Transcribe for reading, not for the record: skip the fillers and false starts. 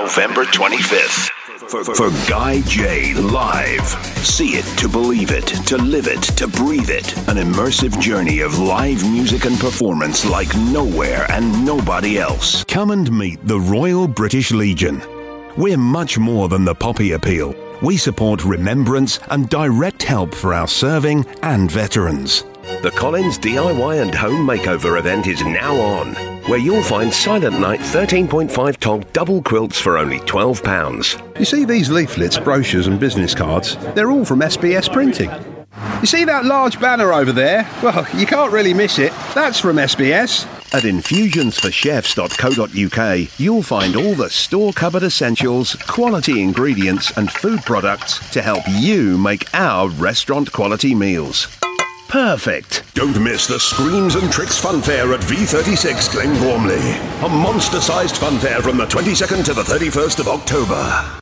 November 25th. For Guy J Live. See it to believe it, to live it, to breathe it. An immersive journey of live music and performance like nowhere and nobody else. Come and meet the Royal British Legion. We're much more than the poppy appeal. We support remembrance and direct help for our serving and veterans. The Collins DIY and Home Makeover event is now on, where you'll find Silent Night 13.5 tog double quilts for only £12. You see these leaflets, brochures and business cards? They're all from SBS Printing. You see that large banner over there? Well, you can't really miss it. That's from SBS. At infusionsforchefs.co.uk, you'll find all the store cupboard essentials, quality ingredients and food products to help you make our restaurant quality meals. Perfect. Don't miss the Screams and Tricks Fun Fair at V36 Glen Gormley. A monster-sized fun fair from the 22nd to the 31st of October.